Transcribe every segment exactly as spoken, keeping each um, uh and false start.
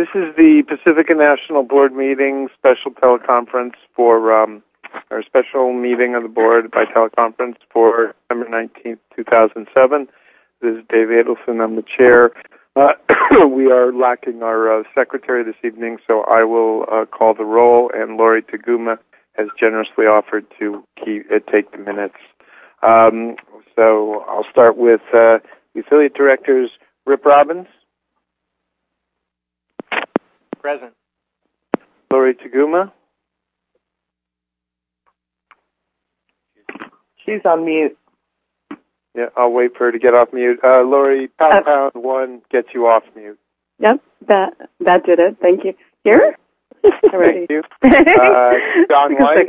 this is the Pacifica National Board meeting, special teleconference for, um, our special meeting of the board by teleconference for December nineteenth, two thousand seven. This is Dave Adelson. I'm the chair. Uh, we are lacking our uh, secretary this evening, so I will uh, call the roll, and Lori Taguma has generously offered to keep, uh, take the minutes. Um, so I'll start with uh, the affiliate directors, Rip Robbins. Present. Lori Taguma. She's on mute. Yeah, I'll wait for her to get off mute. Uh, Lori, pound uh, pound one gets you off mute. Yep, that that did it. Thank you. Here? Thank you. Uh, Don White.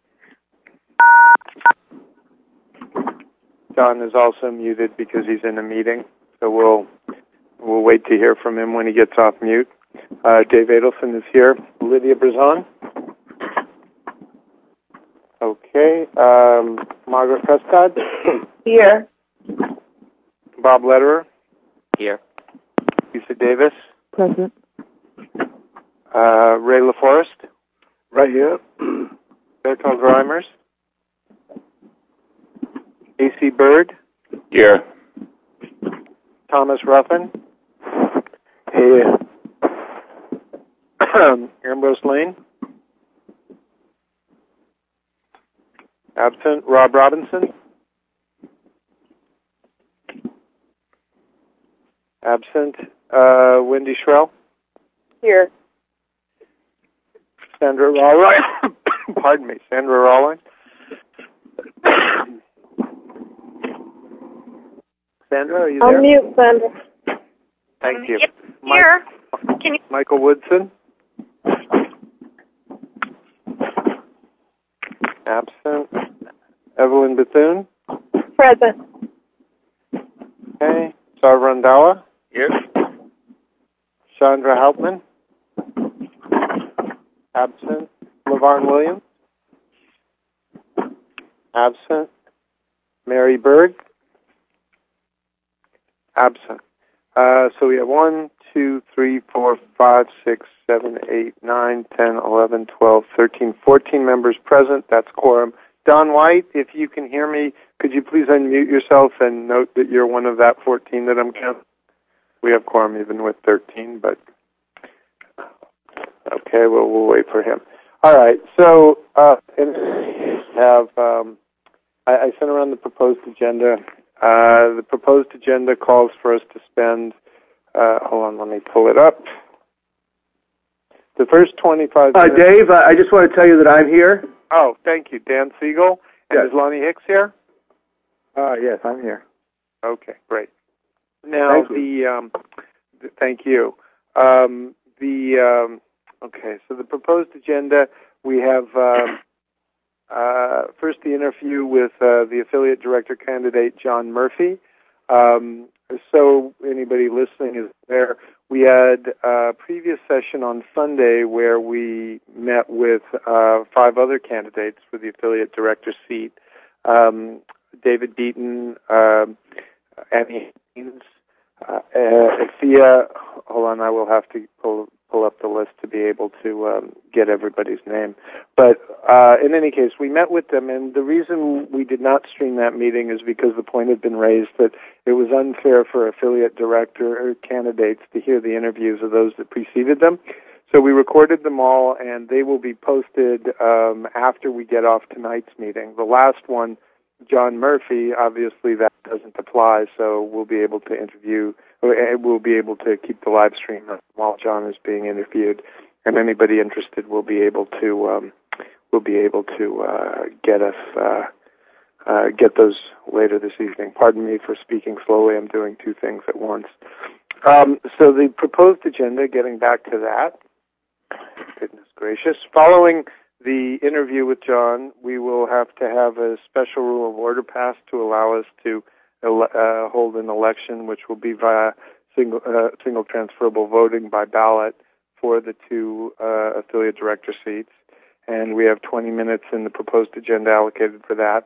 Don is also muted because he's in a meeting, so we'll we'll wait to hear from him when he gets off mute. Uh, Dave Adelson is here. Lydia Brazon. Okay. Um, Margaret Prescott. Here. Bob Lederer. Here. Lisa Davis. Present. Uh, Ray LaForest. Right here. Bertold Reimers. A C Bird. Here. Thomas Ruffin. Here. Ambrose Lane. Absent. Rob Robinson. Absent. Uh, Wendy Shrell. Here. Sandra Rawline. Pardon me. Sandra Rawline. Sandra, are you there? Unmute, Sandra. Thank you. Yep, here. Can you? Michael Woodson. Absent. Evelyn Bethune. Present. Okay. Sar Randhawa. Here. Chandra Hauptman. Absent. LaVarn Williams. Absent. Mary Berg. Absent. Uh, so we have one, two, three, four, five, six, seven, eight, nine, ten, eleven, twelve, thirteen, fourteen members present. That's quorum. Don White, if you can hear me, could you please unmute yourself and note that you're one of that fourteen that I'm counting? We have quorum even with thirteen, but okay, well, we'll wait for him. All right, so uh, and have um, I, I sent around the proposed agenda. Uh, the proposed agenda calls for us to spend, uh, hold on, let me pull it up. The first twenty-five Uh, minutes. Dave, I just want to tell you that I'm here. Oh, thank you. Dan Siegel. And Yes. is Lonnie Hicks here? Uh, yes, I'm here. Okay, great. Now, Thank the, um, th- thank you. Um, the, um, okay, so the proposed agenda, we have, um, uh, first the interview with uh, the affiliate director candidate, John Murphy. Um, so anybody listening is there. We had a previous session on Sunday where we met with uh, five other candidates for the affiliate director seat. Um, David Beaton, uh, Annie Haynes, uh, uh, Thea, hold on, I will have to pull pull up the list to be able to um, get everybody's name. But uh, in any case, we met with them, and the reason we did not stream that meeting is because the point had been raised that it was unfair for affiliate director candidates to hear the interviews of those that preceded them. So we recorded them all, and they will be posted um, after we get off tonight's meeting. The last one, John Murphy, obviously that doesn't apply, so we'll be able to interview, we'll be able to keep the live stream while John is being interviewed, and anybody interested will be able to um, will be able to uh, get us uh, uh, get those later this evening. Pardon me for speaking slowly. I'm doing two things at once. Um, so the proposed agenda, getting back to that, goodness gracious, following the interview with John, we will have to have a special rule of order passed to allow us to ele- uh, hold an election, which will be via single uh, single transferable voting by ballot for the two uh, affiliate director seats. And we have twenty minutes in the proposed agenda allocated for that.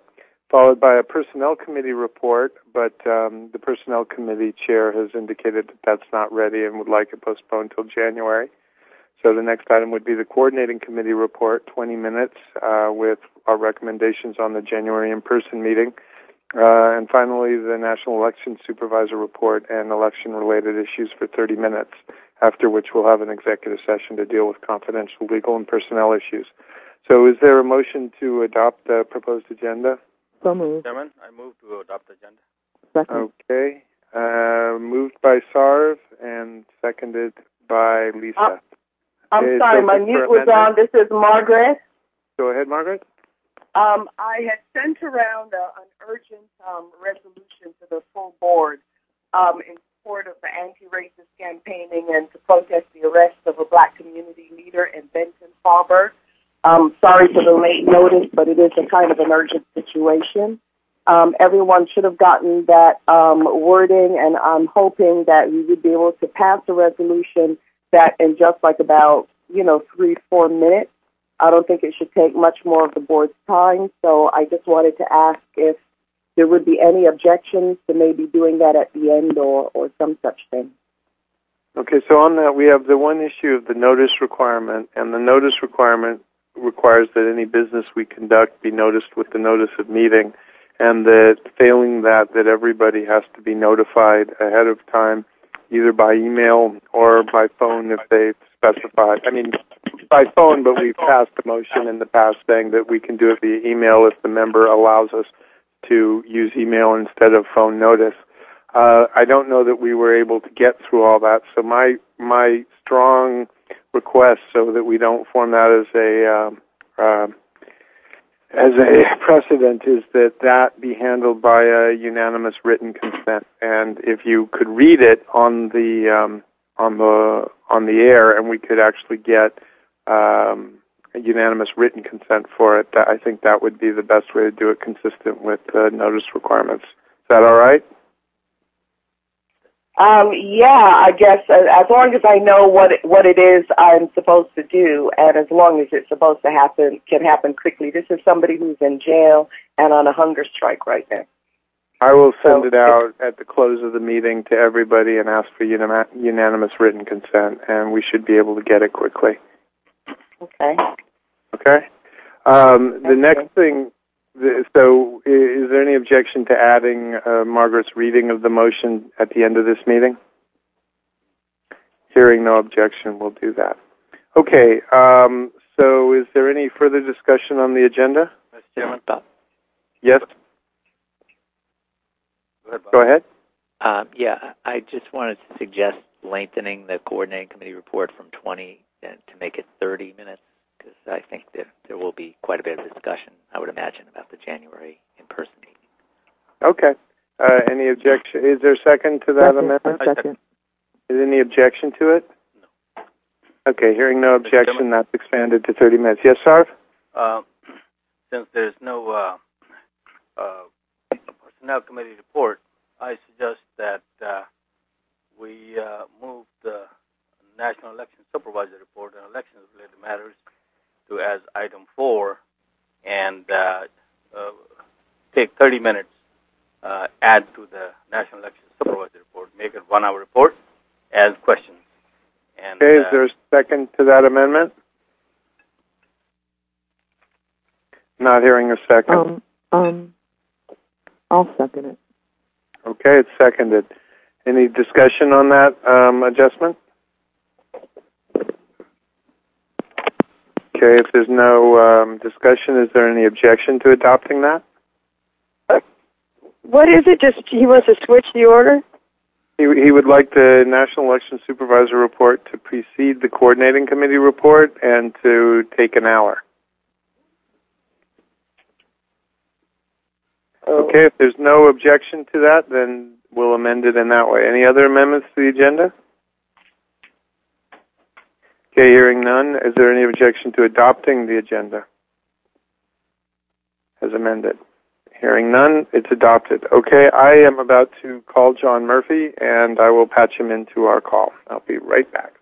followed by a Personnel Committee report, but um, the Personnel Committee chair has indicated that that's not ready and would like it postponed till January. So the next item would be the Coordinating Committee report, twenty minutes, uh, with our recommendations on the January in-person meeting. Uh, and finally, the National Election Supervisor report and election-related issues for thirty minutes, after which we'll have an executive session to deal with confidential legal and personnel issues. So is there a motion to adopt the proposed agenda? So moved. Chairman, I move to adopt the agenda. Second. Okay. Uh, moved by Sarv and seconded by Lisa. Uh, I'm Okay, sorry, so my just mute for was on. amendment- This is Margaret. Go ahead, Margaret. Um, I had sent around a, an urgent um, resolution to the full board um, in support of the anti-racist campaigning and to protest the arrest of a black community leader in Benton Harbor. Um, sorry for the late notice, but it is a kind of an urgent situation. Um, everyone should have gotten that um, wording, and I'm hoping that we would be able to pass a resolution that in just like about, you know, three, four minutes. I don't think it should take much more of the board's time, so I just wanted to ask if there would be any objections to maybe doing that at the end or, or some such thing. Okay, so on that, we have the one issue of the notice requirement, and the notice requirement requires that any business we conduct be noticed with the notice of meeting, and that failing that, that everybody has to be notified ahead of time, either by email or by phone if they specify. I mean, by phone, but we've passed a motion in the past saying that we can do it via email if the member allows us to use email instead of phone notice. Uh, I don't know that we were able to get through all that, so my my strong request, so that we don't form that as a um, uh, as a precedent, is that that be handled by a unanimous written consent. And if you could read it on the um, on the on the air, and we could actually get um, a unanimous written consent for it, that, I think that would be the best way to do it, consistent with uh, notice requirements. Is that all right? Um, yeah, I guess uh, as long as I know what it, what it is I'm supposed to do, and as long as it's supposed to happen, can happen quickly. This is somebody who's in jail and on a hunger strike right now. I will send So, it out at the close of the meeting to everybody and ask for unim- unanimous written consent, and we should be able to get it quickly. Okay. Okay? Um, the Okay. next thing, the, so i- is there any objection to adding uh, Margaret's reading of the motion at the end of this meeting? Hearing no objection, we'll do that. Okay, um, so is there any further discussion on the agenda? Mister Chairman, Bob. Yes? Go ahead, Bob. Go ahead. Um, yeah, I just wanted to suggest lengthening the coordinating committee report from twenty uh, to make it thirty minutes, because I think that there will be quite a bit of discussion, I would imagine, about the January in-person meeting. Okay. Uh, any objection? Is there a second to that amendment? Second. Is there any objection to it? No. Okay, hearing no Mister objection, Chairman. that's expanded to thirty minutes. Yes, Sarv? Uh, since there's no uh, uh, personnel committee report, I suggest that uh, we uh, move the National Election Supervisor report and elections-related matters to as item four, and uh, uh, take thirty minutes, uh, add to the National Election Supervisor report, make it one-hour report as questions. And, Okay, is uh, there a second to that amendment? Not hearing a second. Um, um, I'll second it. Okay, it's seconded. Any discussion on that um, adjustment? Okay, if there's no um, discussion, is there any objection to adopting that? What is it? Just he wants to switch the order? He, he would like the National Election Supervisor report to precede the Coordinating Committee report and to take an hour. Okay, if there's no objection to that, then we'll amend it in that way. Any other amendments to the agenda? Okay, hearing none, is there any objection to adopting the agenda as amended? Hearing none, it's adopted. Okay, I am about to call John Murphy, and I will patch him into our call. I'll be right back.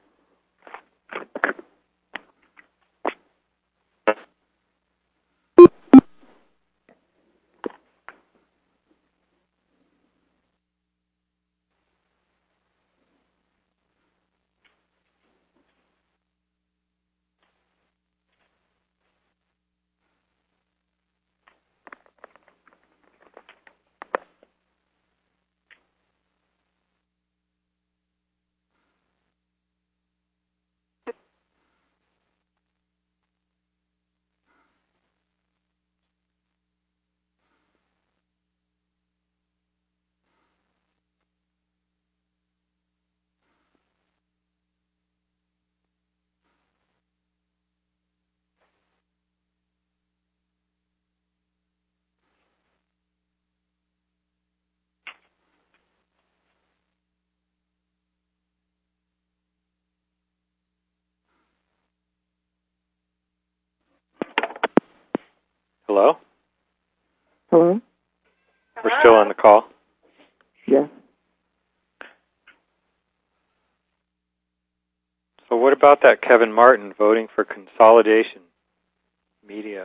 Hello? Hello? We're still on the call. Yes. So what about that Kevin Martin voting for consolidation media?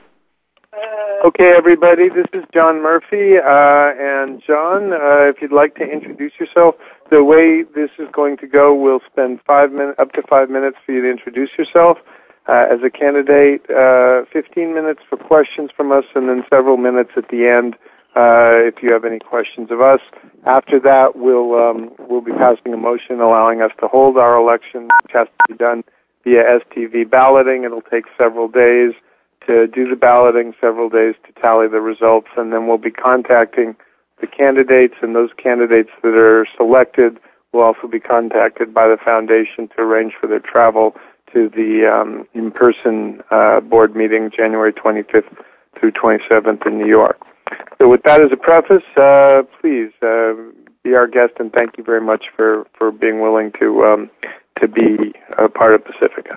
Okay, everybody, this is John Murphy. Uh, and John, uh, if you'd like to introduce yourself, the way this is going to go, we'll spend five minutes, up to five minutes for you to introduce yourself uh, as a candidate, uh, fifteen minutes for questions from us, and then several minutes at the end uh, if you have any questions of us. After that, we'll um, we'll be passing a motion allowing us to hold our election, which has to be done via S T V balloting. It'll take several days to do the balloting, several days to tally the results, and then we'll be contacting the candidates, and those candidates that are selected will also be contacted by the foundation to arrange for their travel to the um, in-person uh, board meeting January twenty-fifth through twenty-seventh in New York. So with that as a preface, uh, please uh, be our guest, and thank you very much for, for being willing to um, to be a part of Pacifica.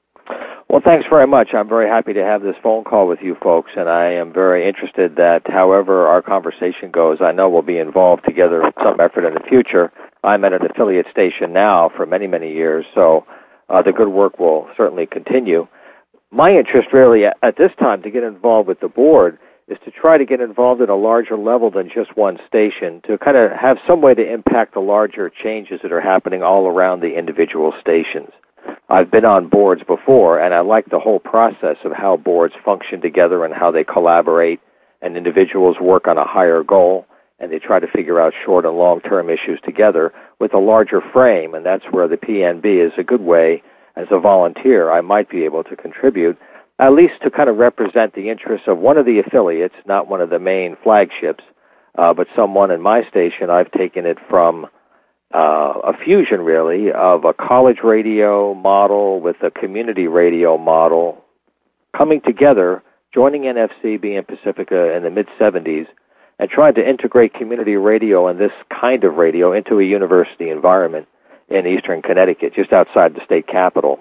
Well, thanks very much. I'm very happy to have this phone call with you folks, and I am very interested that however our conversation goes, I know we'll be involved together in some effort in the future. I'm at an affiliate station now for many, many years, so uh, the good work will certainly continue. My interest really at this time to get involved with the board is to try to get involved at a larger level than just one station, to kind of have some way to impact the larger changes that are happening all around the individual stations. I've been on boards before, and I like the whole process of how boards function together and how they collaborate, and individuals work on a higher goal, and they try to figure out short and long-term issues together with a larger frame, and that's where the P N B is a good way. As a volunteer, I might be able to contribute, at least to kind of represent the interests of one of the affiliates, not one of the main flagships, uh, but someone in my station. I've taken it from Uh, a fusion, really, of a college radio model with a community radio model coming together, joining N F C, being Pacifica in the mid-seventies, and trying to integrate community radio and this kind of radio into a university environment in eastern Connecticut, just outside the state capital.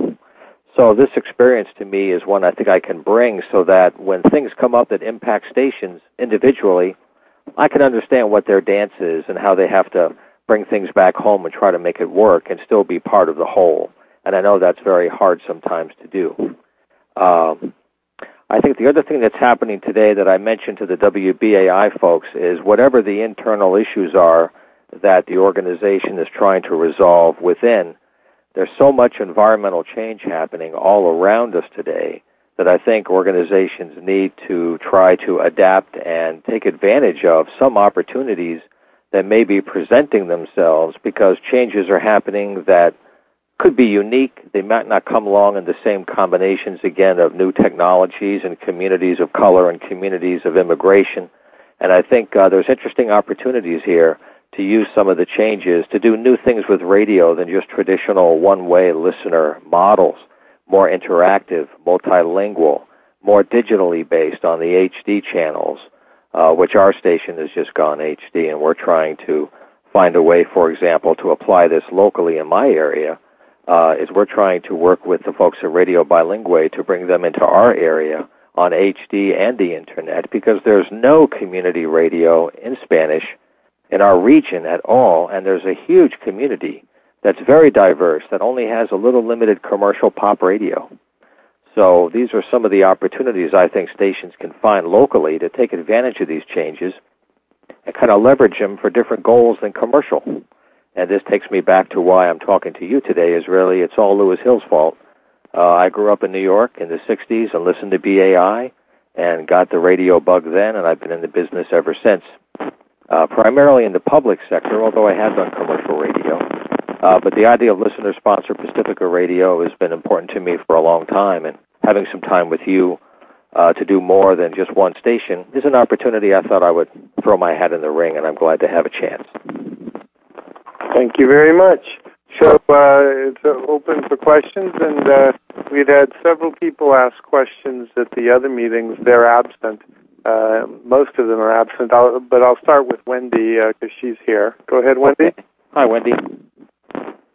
So this experience to me is one I think I can bring so that when things come up that impact stations individually, I can understand what their dance is and how they have to bring things back home and try to make it work and still be part of the whole. And I know that's very hard sometimes to do. Um, I think the other thing that's happening today that I mentioned to the W B A I folks is whatever the internal issues are that the organization is trying to resolve within, there's so much environmental change happening all around us today that I think organizations need to try to adapt and take advantage of some opportunities that may be presenting themselves, because changes are happening that could be unique. They might not come along in the same combinations, again, of new technologies and communities of color and communities of immigration. And I think uh, there's interesting opportunities here to use some of the changes to do new things with radio than just traditional one-way listener models, more interactive, multilingual, more digitally based on the H D channels, Uh, which our station has just gone H D, and we're trying to find a way, for example, to apply this locally in my area, uh, is we're trying to work with the folks at Radio Bilingue to bring them into our area on H D and the Internet, because there's no community radio in Spanish in our region at all, and there's a huge community that's very diverse that only has a little limited commercial pop radio. So these are some of the opportunities I think stations can find locally to take advantage of these changes and kind of leverage them for different goals than commercial. And this takes me back to why I'm talking to you today, is really it's all Lewis Hill's fault. Uh, I grew up in New York in the sixties and listened to B A I and got the radio bug then, and I've been in the business ever since, uh, primarily in the public sector, although I have done commercial radio. Uh, but the idea of listener-sponsored Pacifica Radio has been important to me for a long time, and having some time with you uh, to do more than just one station is an opportunity I thought I would throw my hat in the ring, and I'm glad to have a chance. Thank you very much. So uh, it's uh, open for questions, and uh, we'd had several people ask questions at the other meetings. They're absent. Uh, most of them are absent, I'll, but I'll start with Wendy because uh, she's here. Go ahead, Wendy. Okay. Hi, Wendy.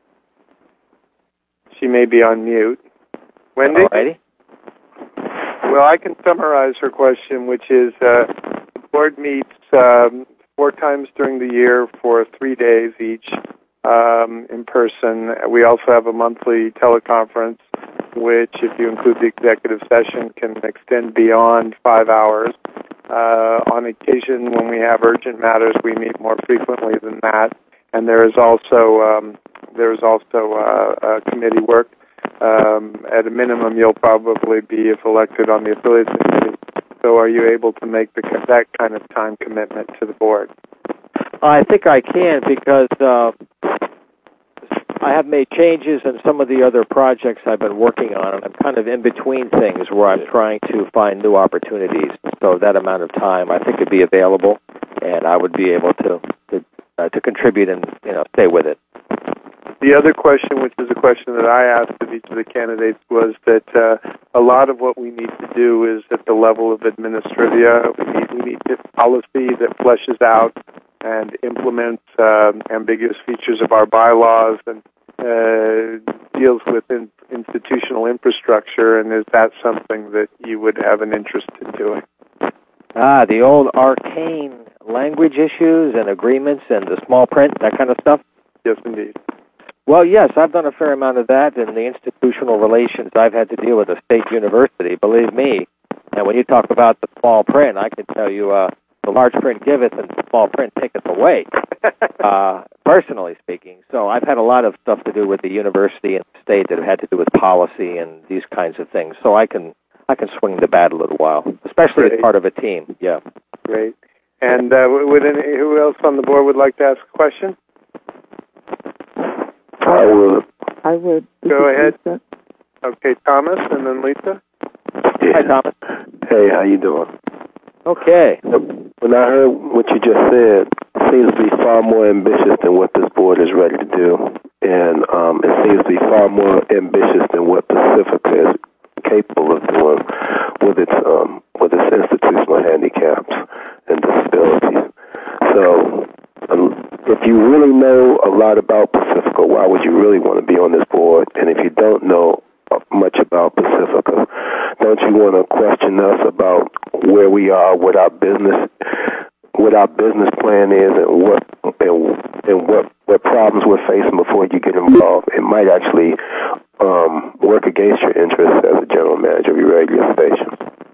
She may be on mute. Wendy? Alrighty. well, I can summarize her question, which is uh, the board meets um, four times during the year for three days each um, in person. We also have a monthly teleconference, which, if you include the executive session, can extend beyond five hours. Uh, on occasion, when we have urgent matters, we meet more frequently than that. And there is also um, there is also uh, uh, committee work. Um, at a minimum, you'll probably be, if elected, on the affiliates committee. So, are you able to make the, that kind of time commitment to the board? I think I can because uh, I have made changes in some of the other projects I've been working on, and I'm kind of in between things where I'm trying to find new opportunities. So that amount of time, I think, would be available, and I would be able to to, uh, to contribute and you know stay with it. The other question, which is a question that I asked of each of the candidates, was that uh, a lot of what we need to do is at the level of administrivia. We need, we need a policy that fleshes out and implements uh, ambiguous features of our bylaws and uh, deals with in, institutional infrastructure. And is that something that you would have an interest in doing? Ah, the old arcane language issues and agreements and the small print, that kind of stuff? Yes, indeed. Well, yes, I've done a fair amount of that in the institutional relations I've had to deal with a state university, believe me. And when you talk about the small print, I can tell you uh, the large print giveth and the small print taketh away, uh, personally speaking. So I've had a lot of stuff to do with the university and the state that have had to do with policy and these kinds of things. So I can I can swing the bat a little while, especially Great. as part of a team. Yeah. Great. And uh, would any, who else on the board would like to ask a question? I would. I would. Go ahead. Lisa. Okay, Thomas, and then Lisa. Yeah. Hi, Thomas. Hey, how you doing? Okay. When I heard what you just said, it seems to be far more ambitious than what this board is ready to do. And um, it seems to be far more ambitious than what Pacifica is capable of doing with its um, with its institutional handicaps and disabilities. So, um, if you really know a lot about Pacifica, why would you really want to be on this board? And if you don't know much about Pacifica, don't you want to question us about where we are, what our business, what our business plan is, and what and, and what what problems we're facing before you get involved? It might actually um, work against your interests as a general manager of your radio station.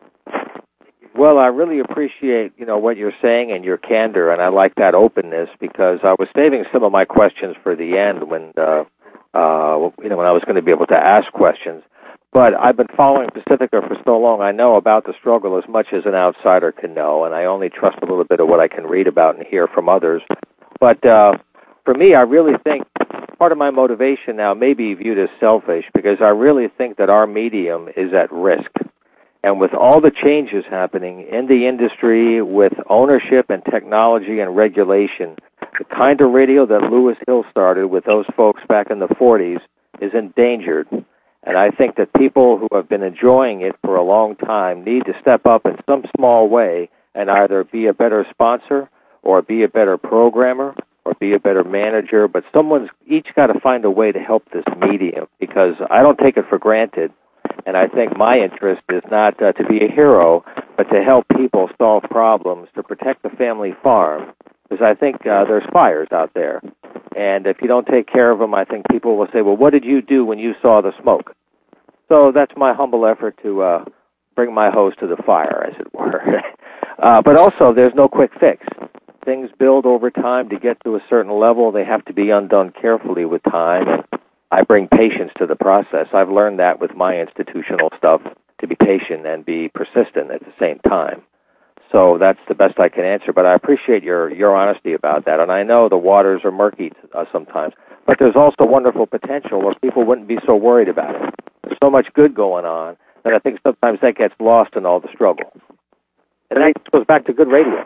Well, I really appreciate, you know, what you're saying and your candor, and I like that openness because I was saving some of my questions for the end when, uh, uh, you know, when I was going to be able to ask questions. But I've been following Pacifica for so long, I know about the struggle as much as an outsider can know, and I only trust a little bit of what I can read about and hear from others. But uh, for me, I really think part of my motivation now may be viewed as selfish because I really think that our medium is at risk. And with all the changes happening in the industry with ownership and technology and regulation, the kind of radio that Lewis Hill started with those folks back in the forties is endangered. And I think that people who have been enjoying it for a long time need to step up in some small way and either be a better sponsor or be a better programmer or be a better manager. But someone's each got to find a way to help this medium because I don't take it for granted. And I think my interest is not uh, to be a hero, but to help people solve problems, to protect the family farm, because I think uh, there's fires out there. And if you don't take care of them, I think people will say, well, what did you do when you saw the smoke? So that's my humble effort to uh, bring my hose to the fire, as it were. uh, but also, there's no quick fix. Things build over time to get to a certain level. They have to be undone carefully with time, and I bring patience to the process. I've learned that with my institutional stuff, to be patient and be persistent at the same time. So that's the best I can answer, but I appreciate your, your honesty about that. And I know the waters are murky uh, sometimes, but there's also wonderful potential where people wouldn't be so worried about it. There's so much good going on that I think sometimes that gets lost in all the struggle. And that goes back to good radio.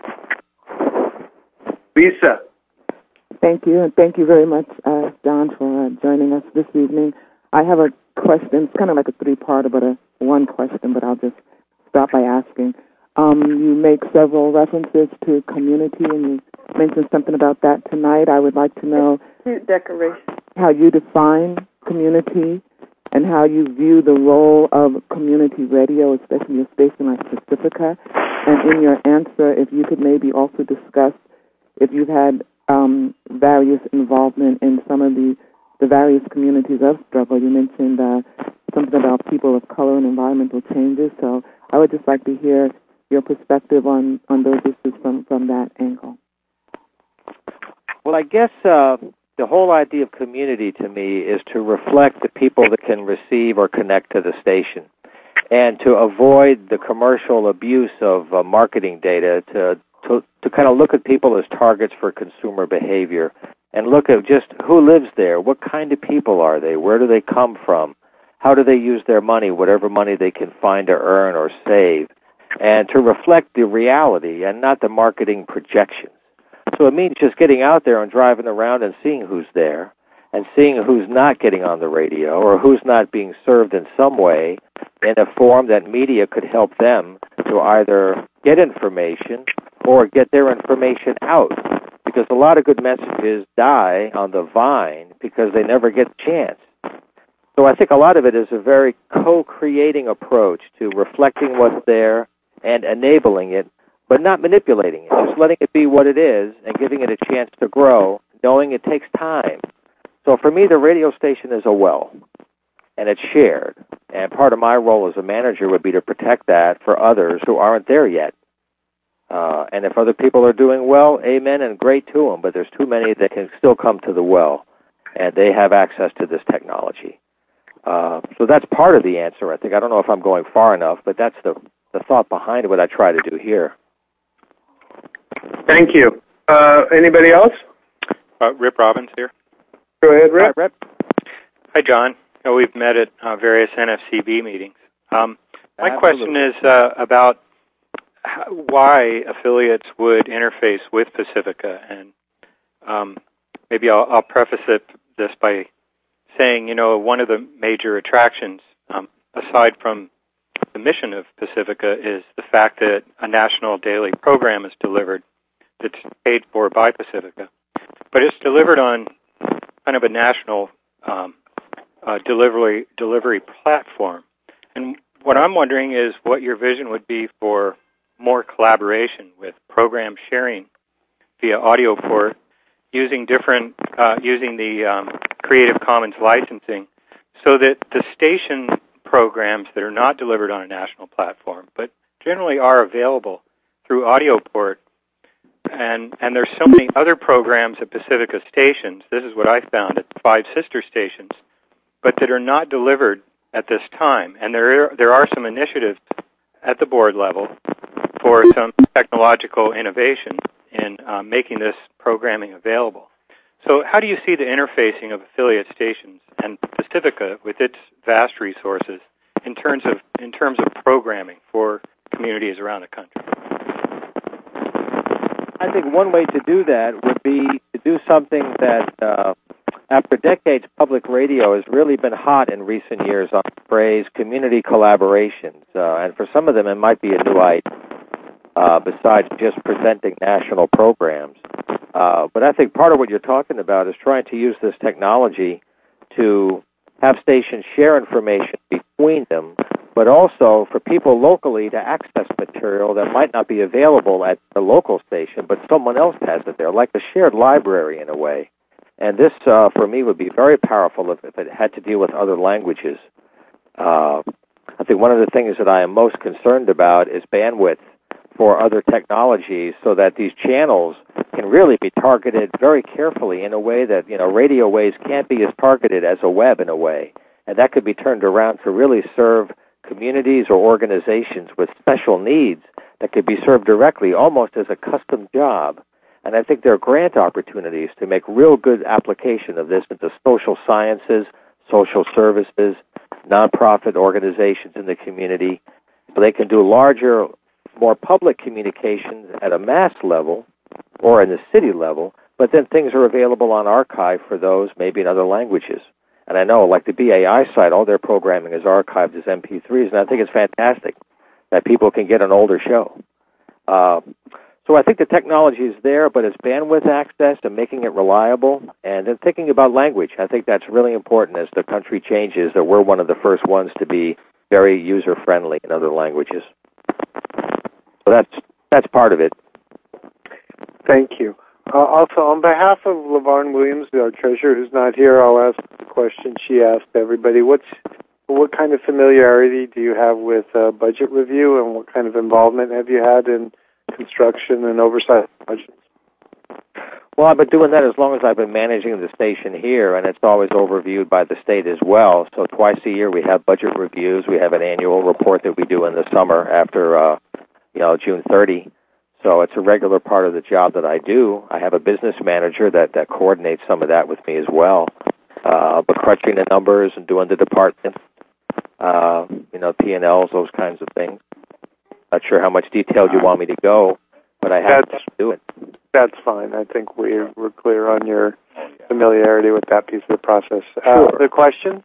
Lisa. Thank you, and thank you very much, uh, John, for uh, joining us this evening. I have a question. It's kind of like a three-parter, but a one question, but I'll just start by asking. Um, you make several references to community, and you mentioned something about that tonight. I would like to know Decoration. how you define community and how you view the role of community radio, especially a station like Pacifica. And in your answer, if you could maybe also discuss if you've had um, various involvement in some of the, the various communities of struggle. You mentioned uh, something about people of color and environmental changes. So I would just like to hear your perspective on, on those issues from, from that angle. Well, I guess uh, the whole idea of community to me is to reflect the people that can receive or connect to the station, and to avoid the commercial abuse of uh, marketing data to, to to kind of look at people as targets for consumer behavior, and look at just who lives there, what kind of people are they, where do they come from, how do they use their money, whatever money they can find to earn or save, and to reflect the reality and not the marketing projections. So it means just getting out there and driving around and seeing who's there, and seeing who's not getting on the radio or who's not being served in some way in a form that media could help them to either get information or get their information out. Because a lot of good messages die on the vine because they never get a chance. So I think a lot of it is a very co-creating approach to reflecting what's there and enabling it, but not manipulating it, just letting it be what it is and giving it a chance to grow, knowing it takes time. So for me, the radio station is a well, and it's shared. And part of my role as a manager would be to protect that for others who aren't there yet. Uh, and if other people are doing well, amen, and great to them. But there's too many that can still come to the well, and they have access to this technology. Uh, so that's part of the answer, I think. I don't know if I'm going far enough, but that's the, the thought behind what I try to do here. Thank you. Uh, anybody else? Uh, Rip Robbins here. Go ahead, Rip. Hi, Rip. Hi, John. Uh, we've met at uh, various N F C B meetings. Um, my Absolutely. question is uh, about how, why affiliates would interface with Pacifica, and um, maybe I'll, I'll preface it, this by saying, you know, one of the major attractions, um, aside from the mission of Pacifica, is the fact that a national daily program is delivered that's paid for by Pacifica, but it's delivered on kind of a national um, uh, delivery delivery platform. And what I'm wondering is what your vision would be for more collaboration with program sharing via audio port, using different uh, using the um, Creative Commons licensing, so that the station programs that are not delivered on a national platform, but generally are available through audio port. And and there's so many other programs at Pacifica stations, this is what I found at five sister stations, but that are not delivered at this time. And there are, there are some initiatives at the board level for some technological innovation in uh, making this programming available. So how do you see the interfacing of affiliate stations and Pacifica with its vast resources in terms of in terms of programming for communities around the country? I think one way to do that would be to do something that, uh, after decades, public radio has really been hot in recent years on the phrase community collaborations. Uh, and for some of them, it might be a new idea, uh, besides just presenting national programs. Uh, but I think part of what you're talking about is trying to use this technology to have stations share information between them, but also for people locally to access material that might not be available at the local station, but someone else has it there, like a shared library in a way. And this, uh, for me, would be very powerful if, if it had to deal with other languages. Uh, I think one of the things that I am most concerned about is bandwidth for other technologies, so that these channels can really be targeted very carefully in a way that, you know, radio waves can't be as targeted as a web in a way. And that could be turned around to really serve communities or organizations with special needs that could be served directly, almost as a custom job. And I think there are grant opportunities to make real good application of this into social sciences, social services, nonprofit organizations in the community. So they can do larger, more public communications at a mass level or in the city level, but then things are available on archive for those, maybe in other languages. And I know, like the B A I site, all their programming is archived as M P threes, and I think it's fantastic that people can get an older show. Uh, So I think the technology is there, but it's bandwidth access and making it reliable, and then thinking about language. I think that's really important as the country changes, that we're one of the first ones to be very user-friendly in other languages. So that's that's part of it. Thank you. Uh, also, on behalf of LaVarn Williams, our treasurer, who's not here, I'll ask the question she asked everybody. What's what kind of familiarity do you have with uh, budget review, and what kind of involvement have you had in construction and oversight of budgets? Well, I've been doing that as long as I've been managing the station here, and it's always overviewed by the state as well. So twice a year we have budget reviews. We have an annual report that we do in the summer after, uh, you know, June thirtieth. So it's a regular part of the job that I do. I have a business manager that, that coordinates some of that with me as well. Uh, but crunching the numbers and doing the departments, uh, you know, P and Ls, those kinds of things. Not sure how much detail you want me to go, but I have that's, to do it. That's fine. I think we're, we're clear on your familiarity with that piece of the process. Uh, Sure. Other questions?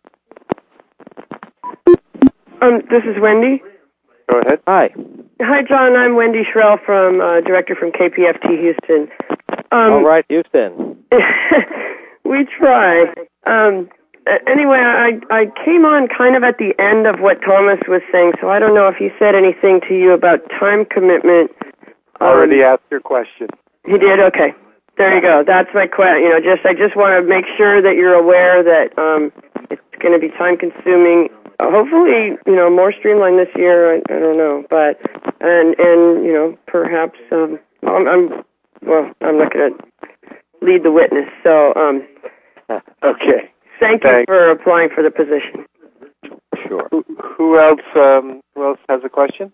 Um, this is Wendy. Go ahead. Hi. Hi, John. I'm Wendy Shrell, from uh, director from K P F T Houston. Um, All right, Houston. we try. Um, anyway, I, I came on kind of at the end of what Thomas was saying, so I don't know if he said anything to you about time commitment. Um, Already asked your question. He did? Okay. There you go. That's my question. You know, just I just want to make sure that you're aware that um, it's going to be time consuming. Uh, hopefully, you know, more streamlined this year. I, I don't know, but and and you know, perhaps um, I'm, I'm well. I'm not going to lead the witness. So, um, okay. Thank you Thanks. for applying for the position. Sure. Who, who else? Um, who else has a question?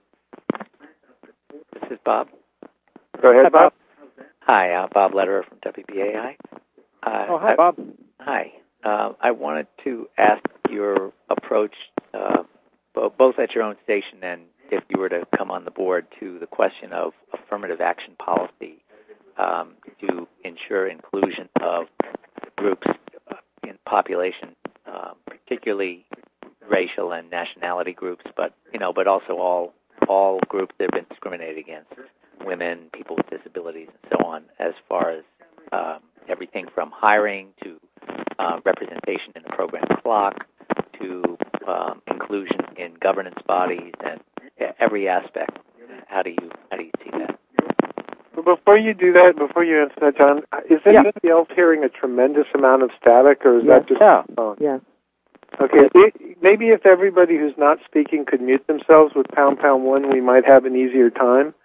This is Bob. Go ahead, Hi, Bob. Hi, uh, Bob Lederer from W B A I. Uh, Oh, hi, I, Bob. Hi. Uh, I wanted to ask your approach, uh, bo- both at your own station and if you were to come on the board, to the question of affirmative action policy um, to ensure inclusion of groups in population, um, particularly racial and nationality groups, but you know, but also all all groups that have been discriminated against, women, people with disabilities, and so on, as far as um, everything from hiring to uh, representation in the program clock to um, inclusion in governance bodies and every aspect. How do you how do you see that? Well, before you do that, before you answer that, John, is anybody Yeah. else hearing a tremendous amount of static, or is Yes. that just Yeah. the phone? Yes. Okay, it- maybe if everybody who's not speaking could mute themselves with pound pound one, we might have an easier time.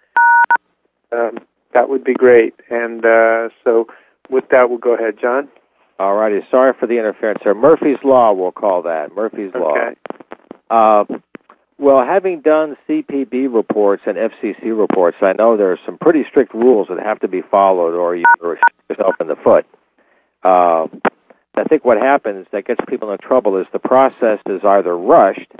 Um, that would be great. And uh, so with that, we'll go ahead. John? All righty. Sorry for the interference, sir. Murphy's Law, we'll call that. Murphy's Law. Okay. Uh, well, having done C P B reports and F C C reports, I know there are some pretty strict rules that have to be followed, or you shoot yourself in the foot. Uh, I think what happens that gets people in trouble is the process is either rushed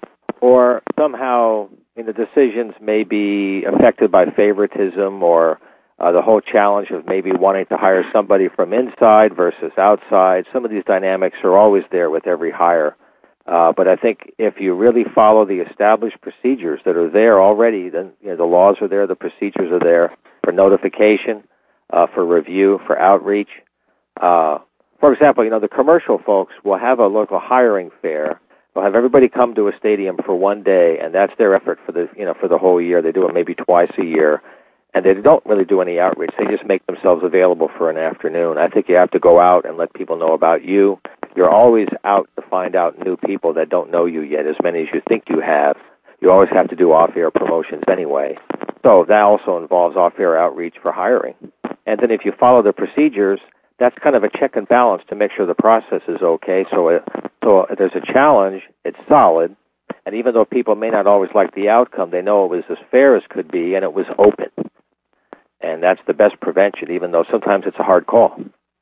or somehow you know, decisions may be affected by favoritism or uh, the whole challenge of maybe wanting to hire somebody from inside versus outside. Some of these dynamics are always there with every hire. Uh, but I think if you really follow the established procedures that are there already, then you know, the laws are there, the procedures are there for notification, uh, for review, for outreach. Uh, for example, you know, the commercial folks will have a local hiring fair. They'll have everybody come to a stadium for one day, and that's their effort for the you know for the whole year. They do it maybe twice a year, and they don't really do any outreach. They just make themselves available for an afternoon. I think you have to go out and let people know about you. You're always out to find out new people that don't know you yet, as many as you think you have. You always have to do off-air promotions anyway. So that also involves off-air outreach for hiring. And then if you follow the procedures, that's kind of a check and balance to make sure the process is okay. So, it, so if there's a challenge, it's solid. And even though people may not always like the outcome, they know it was as fair as could be and it was open. And that's the best prevention, even though sometimes it's a hard call.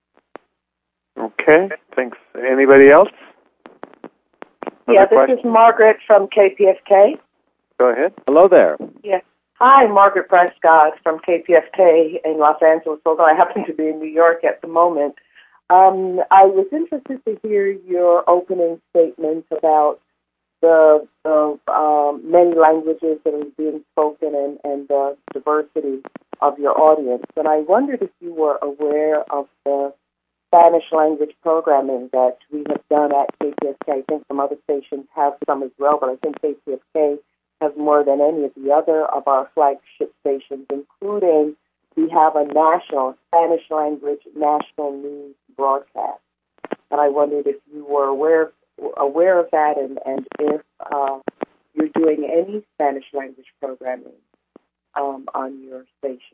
Okay, thanks. Anybody else? Yeah, Other this questions? is Margaret from K P F K. Go ahead. Hello there. Yes. Hi, Margaret Prescott from K P F K in Los Angeles, although I happen to be in New York at the moment. Um, I was interested to hear your opening statement about the, the um, many languages that are being spoken and, and uh, diversity of your audience, and I wondered if you were aware of the Spanish language programming that we have done at K P S K. I think some other stations have some as well, but I think K P S K has more than any of the other of our flagship stations, including we have a national Spanish language national news broadcast. And I wondered if you were aware aware of that, and, and if uh, you're doing any Spanish language programming um, on your station.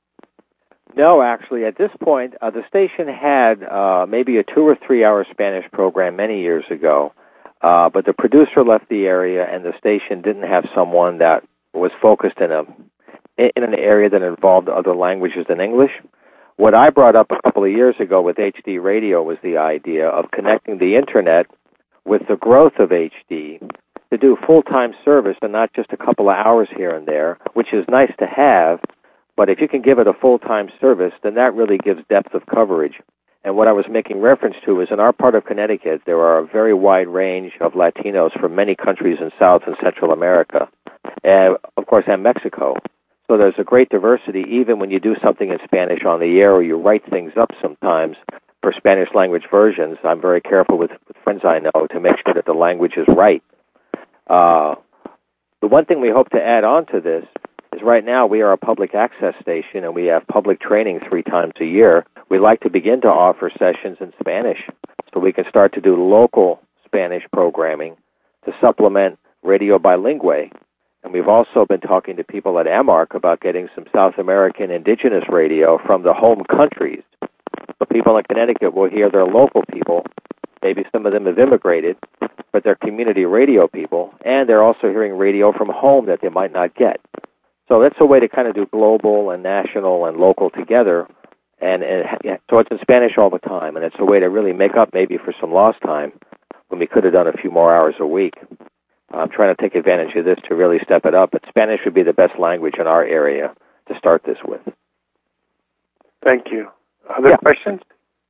No, actually, at this point, uh, the station had uh, maybe a two or three hour Spanish program many years ago, uh, but the producer left the area, and the station didn't have someone that was focused in a in an area that involved other languages than English. What I brought up a couple of years ago with H D radio was the idea of connecting the Internet with the growth of H D to do full-time service and not just a couple of hours here and there, which is nice to have, but if you can give it a full-time service, then that really gives depth of coverage. And what I was making reference to is in our part of Connecticut, there are a very wide range of Latinos from many countries in South and Central America, and of course, and Mexico. So there's a great diversity, even when you do something in Spanish on the air or you write things up sometimes for Spanish language versions. I'm very careful with, with friends I know to make sure that the language is right. Uh, the one thing we hope to add on to this is right now we are a public access station and we have public training three times a year. We'd like to begin to offer sessions in Spanish so we can start to do local Spanish programming to supplement Radio Bilingue. And we've also been talking to people at A M A R C about getting some South American indigenous radio from the home countries. So people in Connecticut will hear their local people. Maybe some of them have immigrated, but they're community radio people, and they're also hearing radio from home that they might not get. So that's a way to kind of do global and national and local together. And, and yeah, so it's in Spanish all the time, and it's a way to really make up maybe for some lost time when we could have done a few more hours a week. I'm trying to take advantage of this to really step it up, but Spanish would be the best language in our area to start this with. Thank you. Other yeah. questions?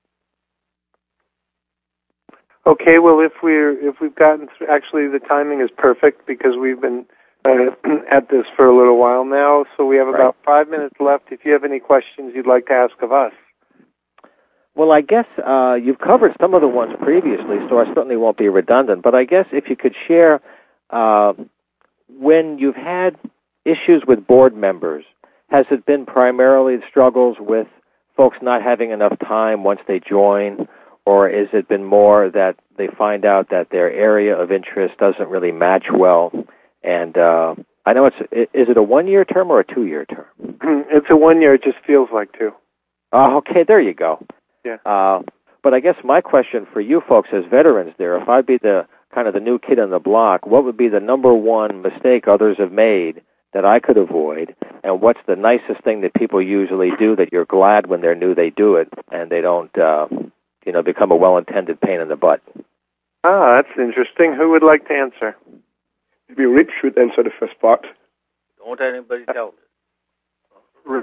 Okay, well, if we're if we've gotten through, actually the timing is perfect because we've been uh, at this for a little while now, so we have right. about five minutes left. If you have any questions you'd like to ask of us. Well, I guess uh, you've covered some of the ones previously, so I certainly won't be redundant. But I guess if you could share, uh, when you've had issues with board members, has it been primarily struggles with folks not having enough time once they join, or has it been more that they find out that their area of interest doesn't really match well? And uh, I know it's, is it a one-year term or a two-year term? It's a one-year, it just feels like two. Oh, okay, there you go. Yeah. Uh, but I guess my question for you folks as veterans there, if I'd be the kind of the new kid on the block, what would be the number one mistake others have made that I could avoid, and what's the nicest thing that people usually do that you're glad when they're new they do it and they don't, uh, you know, become a well-intended pain in the butt? Ah, that's interesting. Who would like to answer? Maybe Rip should answer the first part. Don't anybody tell me.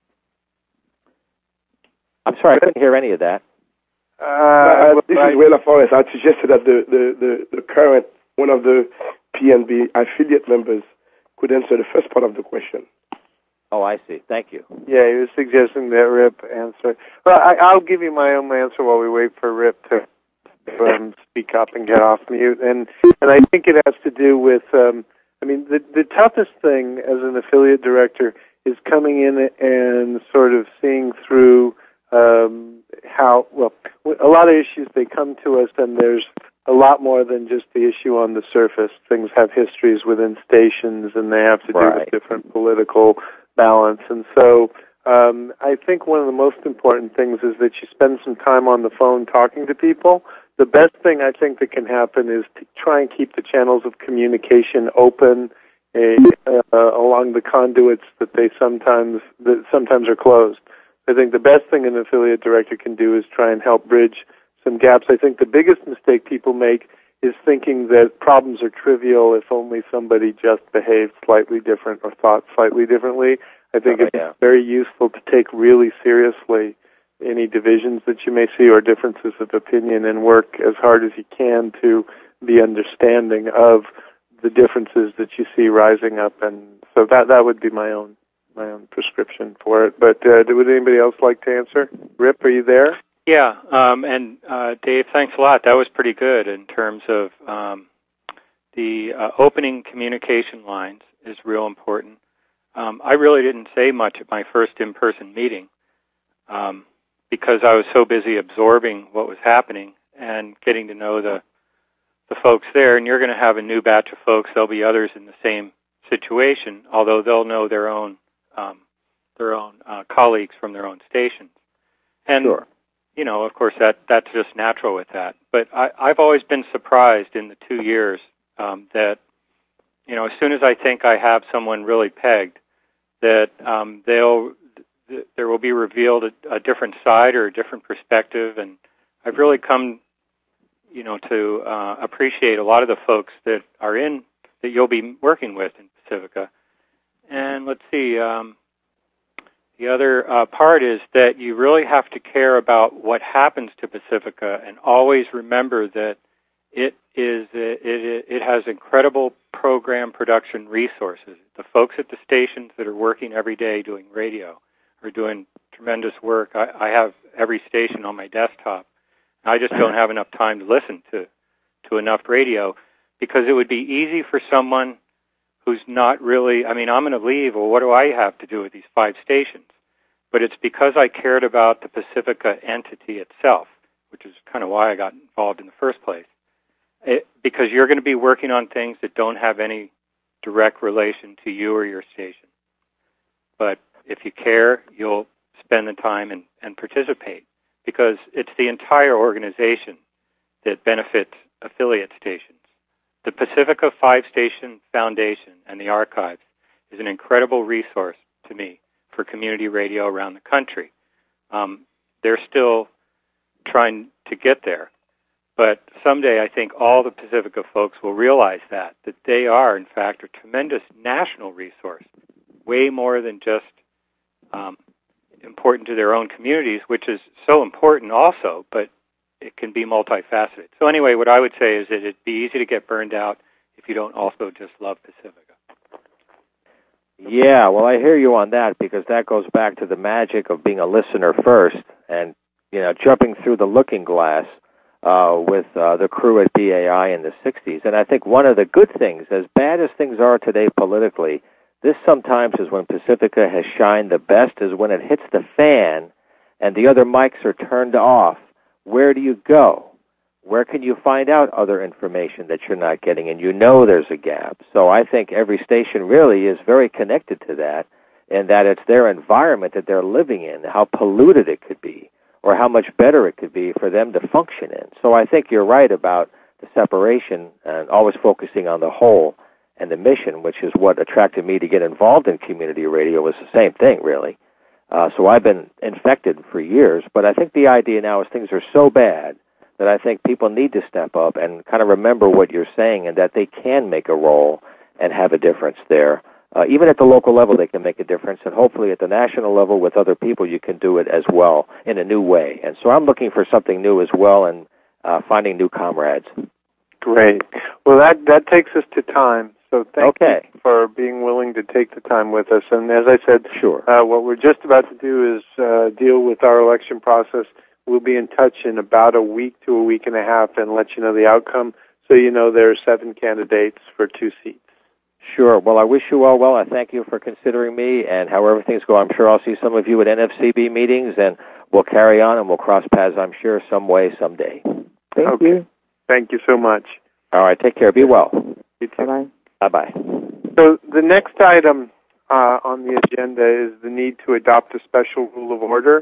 I'm sorry, I couldn't hear any of that. Uh, uh, this I, is Wela Forrest. I suggested that the, the, the, the current, one of the P N B affiliate members could answer the first part of the question. Oh, I see. Thank you. Yeah, he was suggesting that Rip answer. Well, I, I'll give you my own answer while we wait for Rip to um, speak up and get off mute. And and I think it has to do with, um, I mean, the, the toughest thing as an affiliate director is coming in and sort of seeing through Um, how, well, a lot of issues, they come to us and there's a lot more than just the issue on the surface. Things have histories within stations and they have to do right. with different political balance. And so um, I think one of the most important things is that you spend some time on the phone talking to people. The best thing I think that can happen is to try and keep the channels of communication open uh, uh, along the conduits that they sometimes, that sometimes are closed. I think the best thing an affiliate director can do is try and help bridge some gaps. I think the biggest mistake people make is thinking that problems are trivial if only somebody just behaved slightly different or thought slightly differently. I think oh, it's yeah. very useful to take really seriously any divisions that you may see or differences of opinion and work as hard as you can to be understanding of the differences that you see rising up. And so that that would be my own my own prescription for it. But uh, would anybody else like to answer? Rip, are you there? Yeah, um, and uh, Dave, thanks a lot. That was pretty good in terms of um, the uh, opening communication lines is real important. Um, I really didn't say much at my first in-person meeting um, because I was so busy absorbing what was happening and getting to know the the folks there. And you're going to have a new batch of folks. There'll be others in the same situation, although they'll know their own um, their own uh, colleagues from their own stations. And sure. You know, of course, that that's just natural with that. But I, I've always been surprised in the two years um, that, you know, as soon as I think I have someone really pegged, that um, they'll th- there will be revealed a, a different side or a different perspective, and I've really come, you know, to uh, appreciate a lot of the folks that are in that you'll be working with in Pacifica. And let's see. Um, The other uh, part is that you really have to care about what happens to Pacifica and always remember that it is it, it, it has incredible program production resources. The folks at the stations that are working every day doing radio are doing tremendous work. I, I have every station on my desktop. I just don't have enough time to listen to, to enough radio because it would be easy for someone who's not really, I mean, I'm going to leave, well, what do I have to do with these five stations? But it's because I cared about the Pacifica entity itself, which is kind of why I got involved in the first place. It, because you're going to be working on things that don't have any direct relation to you or your station. But if you care, you'll spend the time and, and participate, because it's the entire organization that benefits affiliate stations. The Pacifica five-Station Foundation and the archives is an incredible resource to me for community radio around the country. Um, they're still trying to get there. But someday I think all the Pacifica folks will realize that, that they are, in fact, a tremendous national resource, way more than just um, important to their own communities, which is so important also, but it can be multifaceted. So anyway, what I would say is that it'd be easy to get burned out if you don't also just love Pacifica. Yeah, well, I hear you on that, because that goes back to the magic of being a listener first and, you know, jumping through the looking glass uh, with uh, the crew at B A I in the sixties. And I think one of the good things, as bad as things are today politically, this sometimes is when Pacifica has shined the best, is when it hits the fan and the other mics are turned off. Where do you go? Where can you find out other information that you're not getting? And you know there's a gap. So I think every station really is very connected to that, and that it's their environment that they're living in, how polluted it could be, or how much better it could be for them to function in. So I think you're right about the separation and always focusing on the whole and the mission, which is what attracted me to get involved in community radio. Was the same thing, really. Uh, so I've been infected for years, but I think the idea now is things are so bad that I think people need to step up and kind of remember what you're saying, and that they can make a role and have a difference there. Uh, even at the local level, they can make a difference, and hopefully at the national level with other people, you can do it as well in a new way. And so I'm looking for something new as well, and uh, finding new comrades. Great. Well, that, that takes us to time. So thank okay. you for being willing to take the time with us. And as I said, sure. uh, what we're just about to do is uh, deal with our election process. We'll be in touch in about a week to a week and a half and let you know the outcome, so you know there are seven candidates for two seats. Sure. Well, I wish you all well. I thank you for considering me, and however things go, I'm sure I'll see some of you at N F C B meetings, and we'll carry on and we'll cross paths, I'm sure, some way, someday. Thank okay. you. Thank you so much. All right. Take care. Be well. You too. Bye-bye. Bye-bye. So the next item uh, on the agenda is the need to adopt a special rule of order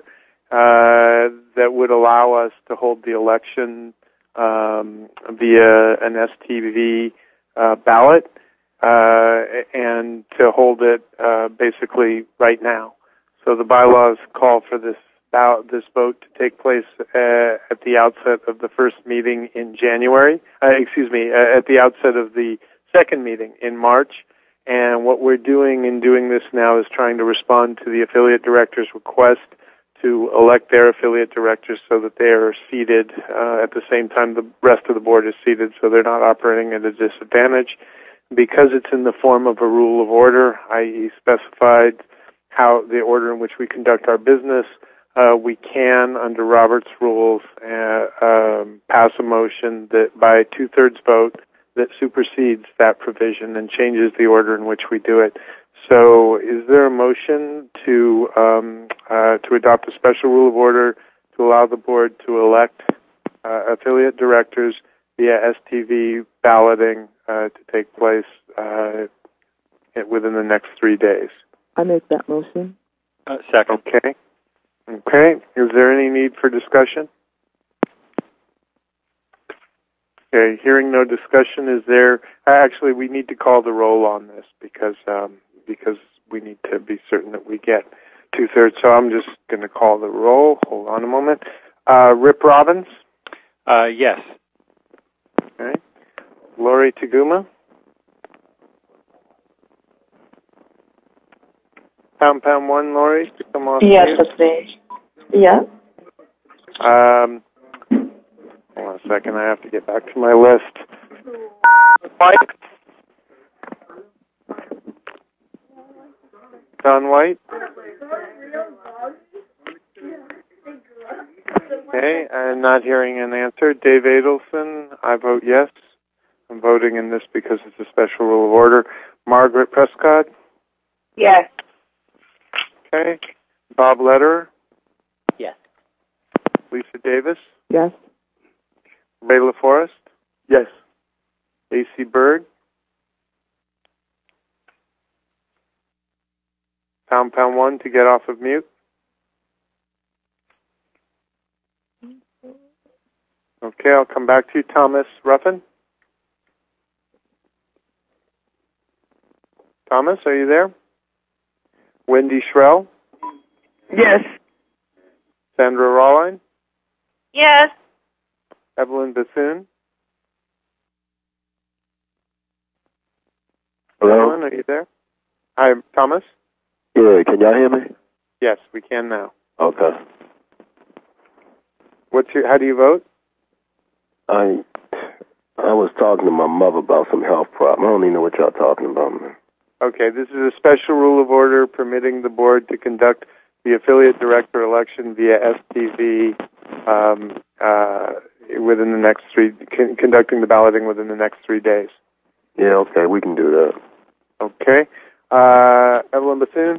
uh, that would allow us to hold the election um, via an S T V uh, ballot uh, and to hold it uh, basically right now. So the bylaws call for this ballot, this vote to take place uh, at the outset of the first meeting in January. Uh, excuse me, uh, at the outset of the second meeting in March. And what we're doing in doing this now is trying to respond to the affiliate director's request to elect their affiliate directors so that they are seated uh, at the same time the rest of the board is seated, so they're not operating at a disadvantage. Because it's in the form of a rule of order, that is specified how the order in which we conduct our business, uh, we can, under Robert's rules, uh, um, pass a motion that by two-thirds vote that supersedes that provision and changes the order in which we do it. So is there a motion to um, uh, to adopt a special rule of order to allow the board to elect uh, affiliate directors via S T V balloting uh, to take place uh, within the next three days? I make that motion. Uh, second. Okay. Okay. Is there any need for discussion? Okay. Hearing no discussion, is there... Actually, we need to call the roll on this because um, because we need to be certain that we get two-thirds. So I'm just going to call the roll. Hold on a moment. Uh, Rip Robbins? Uh, yes. Okay. Lori Taguma? Pound Pound One, Lori, to come off Yes, mute. that's me. Yeah. Um, hold on a second. I have to get back to my list. White. Don White. Okay, I'm not hearing an answer. Dave Adelson, I vote yes. I'm voting in this because it's a special rule of order. Margaret Prescott. Yes. Okay. Bob Lederer. Yes. Lisa Davis. Yes. Ray LaForest. Yes. A C Bird. Pound Pound One to get off of mute. Okay, I'll come back to you. Thomas Ruffin. Thomas, are you there? Wendy Shrell. Yes. Sandra Rawline. Yes. Evelyn Bethune. Hello? Evelyn, are you there? Hi, Thomas. Yeah, can y'all hear me? Yes, we can now. Okay. What's your? How do you vote? I I was talking to my mother about some health problem. I don't even know what y'all talking about, man. Okay, this is a special rule of order permitting the board to conduct the affiliate director election via S T V um, uh, within the next three, con- conducting the balloting within the next three days. Yeah, okay, we can do that. Okay. Uh, Evelyn Bethune?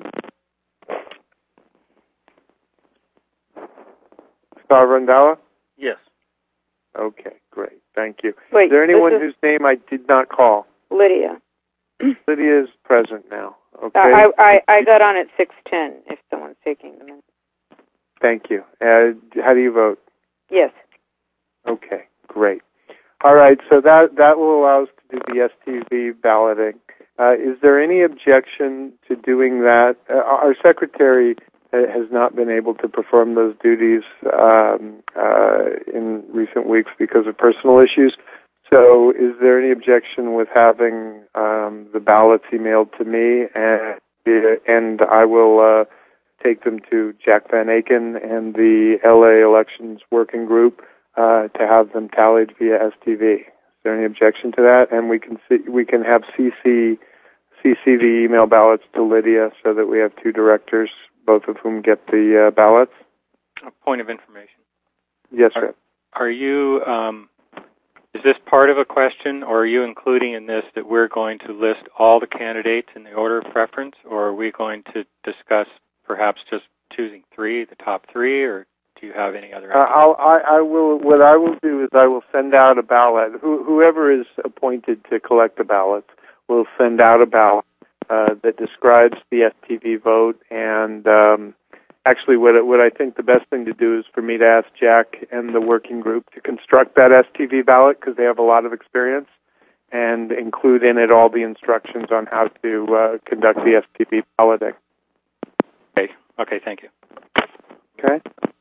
Star Randalla? Yes. Okay, great. Thank you. Wait, is there anyone is whose name I did not call? Lydia. Lydia is present now. Okay. I, I I got on at six ten. If someone's taking the minute. Thank you. Uh, how do you vote? Yes. Okay, great. All right, so that that will allow us to do the S T V balloting. Uh, is there any objection to doing that? Uh, our secretary has not been able to perform those duties um, uh, in recent weeks because of personal issues. So is there any objection with having um, the ballots emailed to me, and, and I will uh, take them to Jack Van Aken and the L A Elections Working Group uh, to have them tallied via S T V? Is there any objection to that? And we can see, we can have C C, C C the email ballots to Lydia so that we have two directors, both of whom get the uh, ballots. A point of information. Yes, are, sir. Are you, um, is this part of a question, or are you including in this that we're going to list all the candidates in the order of preference, or are we going to discuss perhaps just choosing three, the top three, or do you have any other Uh, ideas? I'll, I, I will. What I will do is I will send out a ballot. Who, whoever is appointed to collect the ballots will send out a ballot uh, that describes the S T V vote. And um, actually, what what I think the best thing to do is for me to ask Jack and the working group to construct that S T V ballot because they have a lot of experience, and include in it all the instructions on how to uh, conduct the S T V balloting. Okay. Okay. Thank you. Okay.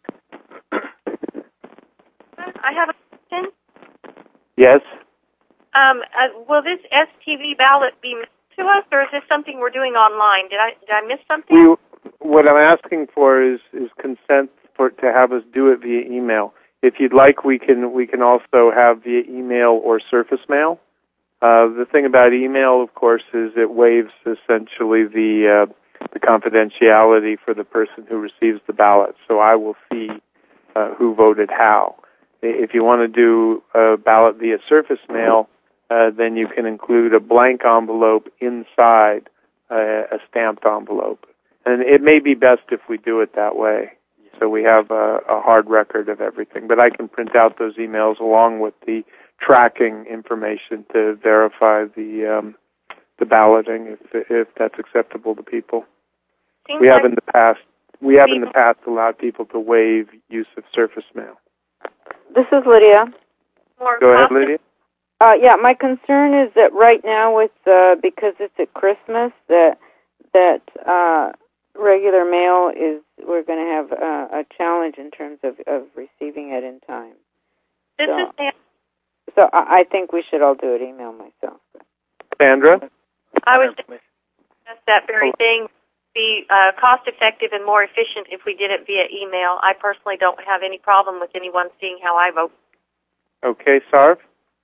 I have a question. Yes. Um, uh, will this S T V ballot be mailed to us, or is this something we're doing online? Did I did I miss something? We, what I'm asking for is, is consent for to have us do it via email. If you'd like, we can we can also have via email or surface mail. Uh, the thing about email, of course, is it waives essentially the uh, the confidentiality for the person who receives the ballot. So I will see uh, who voted how. If you want to do a ballot via surface mail, uh, then you can include a blank envelope inside uh, a stamped envelope. And it may be best if we do it that way, so we have a, a hard record of everything. But I can print out those emails along with the tracking information to verify the um, the balloting, if if that's acceptable to people. Seems we have like in the past we have in the past allowed people to waive use of surface mail. This is Lydia. more Go ahead, cost- Lydia. Uh, yeah, my concern is that right now, with uh, because it's at Christmas, that that uh, regular mail is we're going to have uh, a challenge in terms of, of receiving it in time. This so, is Sam. so I, I think we should all do it email myself. Sandra? I was just that very thing. Be uh, cost effective and more efficient if we did it via email. I personally don't have any problem with anyone seeing how I vote. Okay, Sarv?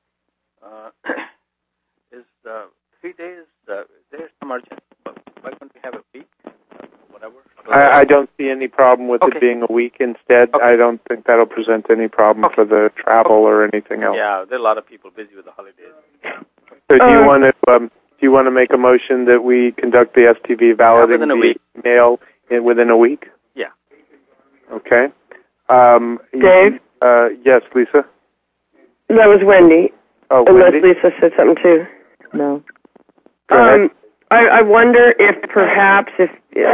Uh, is uh, three days, uh, is there some urgency? Why can't we have a week? Uh, whatever. So I, I don't see any problem with okay. it being a week. Instead, okay. I don't think that'll present any problem okay. for the travel or anything else. Yeah, there are a lot of people busy with the holidays. So do you Uh, want to um, do you want to make a motion that we conduct the S T V balloting within a via week. mail in, within a week? Yeah. Okay. Um, Dave? Uh, yes, Lisa? That was Wendy. Oh, Unless Wendy? Lisa said something too. No. Go ahead. Um, I, I wonder if perhaps if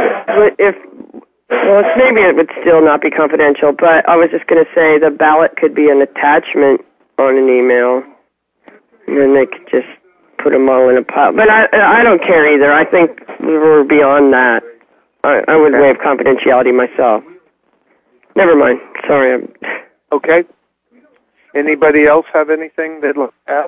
if well, it's, maybe it would still not be confidential, but I was just going to say the ballot could be an attachment on an email, and then they could just put them all in a pile. But I I don't care either. I think we're beyond that. I, I would waive confidentiality myself. Never mind. Sorry. I'm... Okay. Anybody else have anything they'd look at?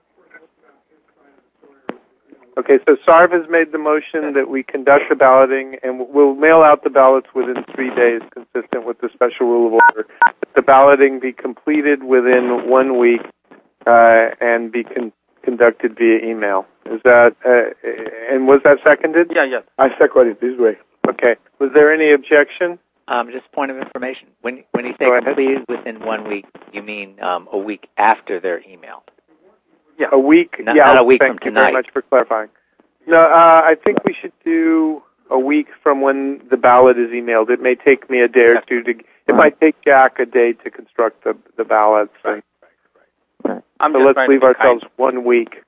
Okay, so Sarv has made the motion that we conduct the balloting, and we'll mail out the ballots within three days, consistent with the special rule of order. The balloting be completed within one week uh, and be con- conducted via email. Is that, uh, and was that seconded? Yeah, yeah. I second it this way. Okay. Was there any objection? Um, just point of information. When when you say Go ahead. completed within one week, you mean um, a week after they're emailed? Yeah. A week? Not, yeah, not a week thank from you very tonight. much for clarifying. No, uh, I think we should do a week from when the ballot is emailed. It may take me a day or two to. It might take Jack a day to construct the the ballots. Right, and, right, right. I'm so just let's trying to leave be ourselves kind. one week.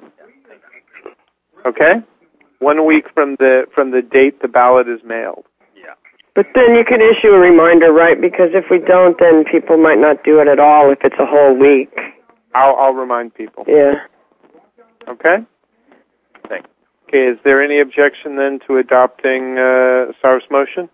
Okay. One week from the from the date the ballot is mailed. Yeah. But then you could issue a reminder, right? Because if we don't, then people might not do it at all if it's a whole week. I'll I'll remind people. Yeah. Okay. Thanks. Okay. Is there any objection then to adopting uh, Sarv's motion?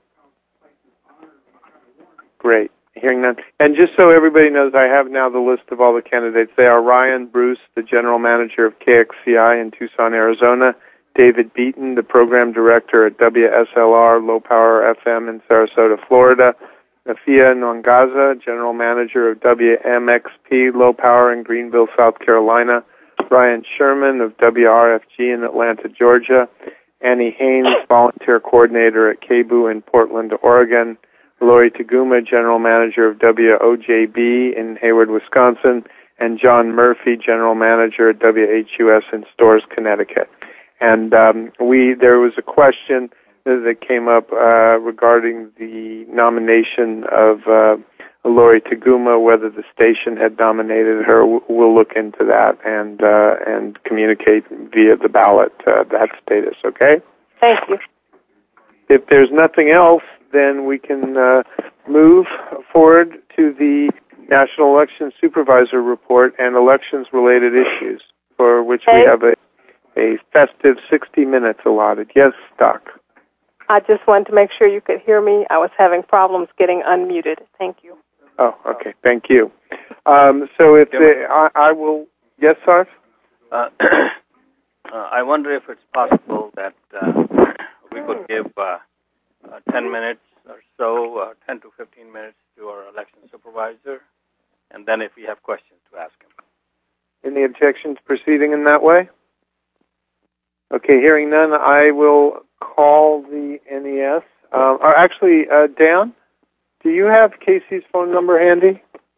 Great. Hearing none. And just so everybody knows, I have now the list of all the candidates. They are Ryan Bruce, the general manager of K X C I in Tucson, Arizona; David Beaton, the program director at W S L R Low Power F M in Sarasota, Florida; Afia Nwangaza, general manager of W M X P Low Power in Greenville, South Carolina; Ryan Sherman of W R F G in Atlanta, Georgia; Annie Haynes, volunteer coordinator at K B U in Portland, Oregon; Lori Taguma, general manager of W O J B in Hayward, Wisconsin; and John Murphy, general manager at W H U S in Storrs, Connecticut. And um, we there was a question that came up uh, regarding the nomination of uh, Lori Taguma, whether the station had nominated her. We'll look into that and uh, and communicate via the ballot uh, that status. Okay. Thank you. If there's nothing else, then we can uh, move forward to the National Election Supervisor Report and elections-related issues, for which we Hey. have a, a festive sixty minutes allotted. Yes, Doc. I just wanted to make sure you could hear me. I was having problems getting unmuted. Thank you. Oh, okay. Thank you. Um, so if the, I, I will, yes, Sarv? Uh, uh, I wonder if it's possible that uh, we could give uh, uh, ten minutes or so, uh, ten to fifteen minutes to our election supervisor, and then if we have questions to ask him. Any objections proceeding in that way? Okay, hearing none, I will call the N E S. Um, or actually, uh, Dan, do you have Casey's phone number handy?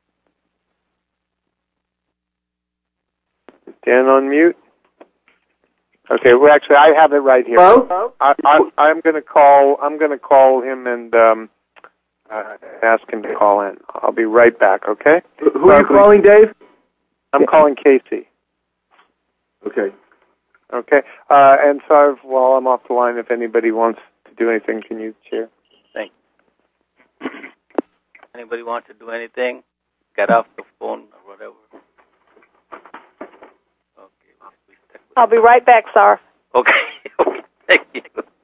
Is Dan on mute? Okay. Well, actually, I have it right here. Hello? I, I, I'm going to call. I'm going to call him and um, uh, ask him to call in. I'll be right back. Okay. Who are you calling, Dave? I'm calling Casey. Okay. Okay. Uh, and so, I've, while I'm off the line, if anybody wants to do anything, can you share? Thanks. Anybody want to do anything? Get off the phone or whatever. I'll be right back, sir. Okay. Okay. Thank you.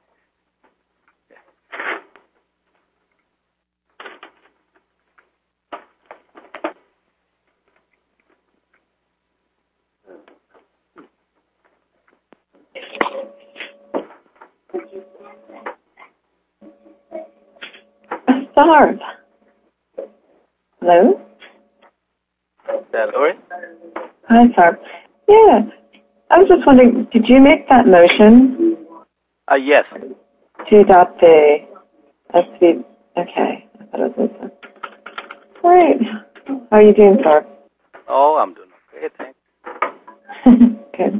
Sarb. Hello? Is that Lori? Hi, Sarb. Yeah. I was just wondering, did you make that motion? Uh, yes. To adopt the S V? Okay. I thought it was Lisa. All right. How are you doing, Sarb? Oh, I'm doing okay, thanks. Good.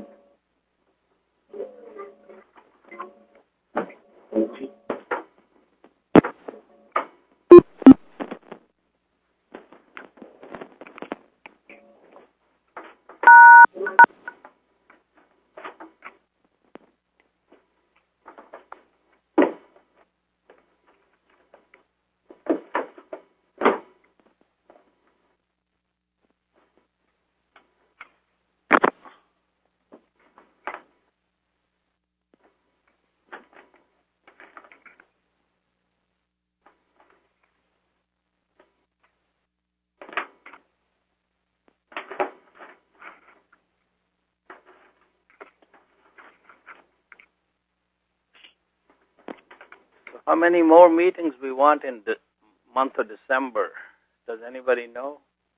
How many more meetings we want in the month of December? Does anybody know?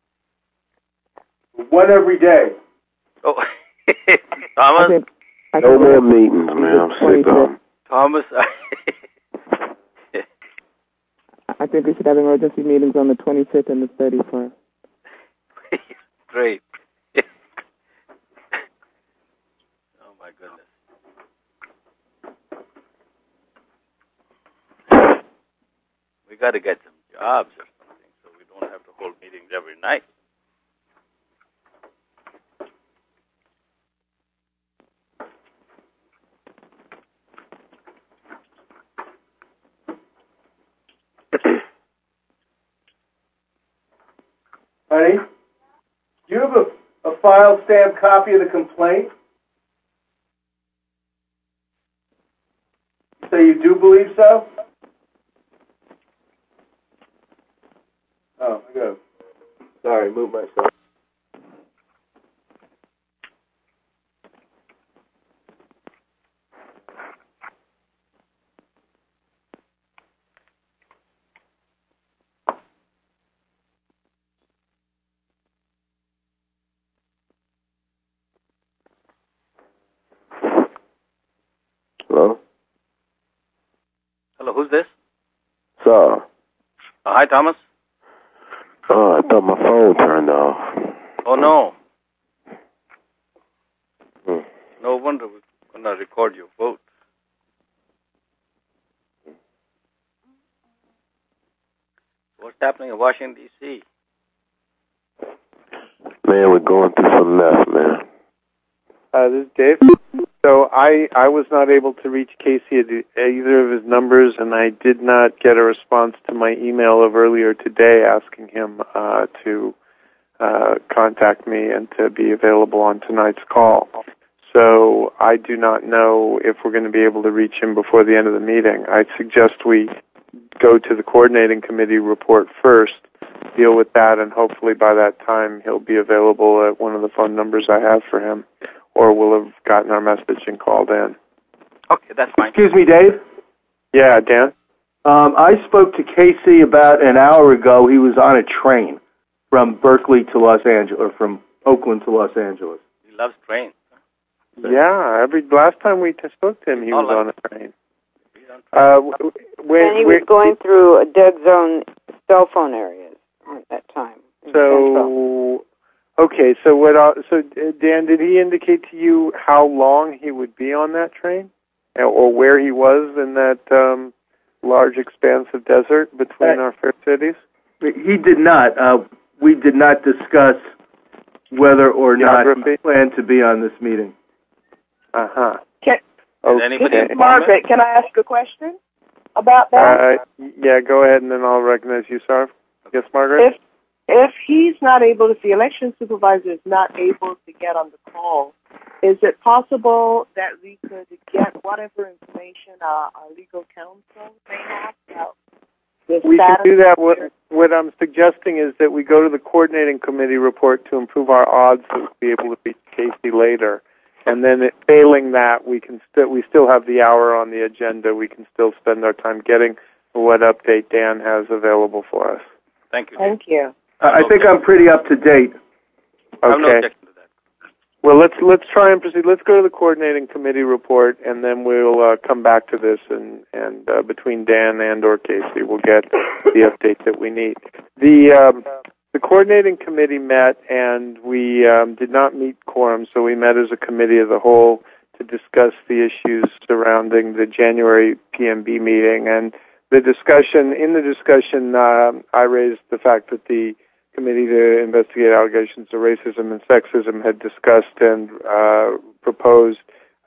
One every day. Oh, Thomas? I no more meetings, man. I'm sick of them. Thomas? I think we should have emergency meetings on the twenty-fifth and the thirty-first. Great. Oh, my goodness. We got to get some jobs or something so we don't have to hold meetings every night. Honey, do you have a, a file stamped copy of the complaint? You say you do believe so? Oh, I got it. Sorry, move myself. Hello? Hello, who's this? Sir. Uh, hi, Thomas. Oh, I thought my phone turned off. Oh, no. Hmm. No wonder we're going to record your vote. What's happening in Washington, D C? Man, we're going through some mess, man. Uh, this is Dave. So I, I was not able to reach Casey at either of his numbers, and I did not get a response to my email of earlier today asking him uh, to uh, contact me and to be available on tonight's call. So I do not know if we're going to be able to reach him before the end of the meeting. I suggest we go to the coordinating committee report first, deal with that, and hopefully by that time he'll be available at one of the phone numbers I have for him, or we'll have gotten our message and called in. Okay, that's fine. Excuse me, Dave? Yeah, Dan? Um, I spoke to Casey about an hour ago. He was on a train from Berkeley to Los Angeles, or from Oakland to Los Angeles. He loves trains. Yeah, every last time we t- spoke to him, he Oh, was like, on a train. Uh, when, and he was going through a dead zone cell phone areas at that time. So, okay, so what? Uh, so Dan, did he indicate to you how long he would be on that train, or where he was in that um, large expanse of desert between uh, our fair cities? He did not. Uh, we did not discuss whether or Geography? not he planned to be on this meeting. Uh huh. Can, okay. This is Margaret. Can I ask a question about that? Uh, yeah, go ahead, and then I'll recognize you, Sarv. Yes, Margaret? If, if he's not able, if the election supervisor is not able to get on the call, is it possible that we could get whatever information our, our legal counsel may have about the we status? can do that. What, what I'm suggesting is that we go to the coordinating committee report to improve our odds to be able to beat Casey later. And then, it, failing that, we can still we still have the hour on the agenda. We can still spend our time getting what update Dan has available for us. Thank you. Thank you. Uh, I think I'm pretty up to date. I'm no Okay. objection to that. Well, let's let's try and proceed. Let's go to the coordinating committee report, and then we'll uh, come back to this. And and uh, between Dan and or Casey, we'll get the update that we need. The um, The coordinating committee met, and we um, did not meet quorum, so we met as a committee of the whole to discuss the issues surrounding the January P M B meeting. And the discussion, in the discussion, uh, I raised the fact that the Committee to Investigate Allegations of Racism and Sexism had discussed and uh, proposed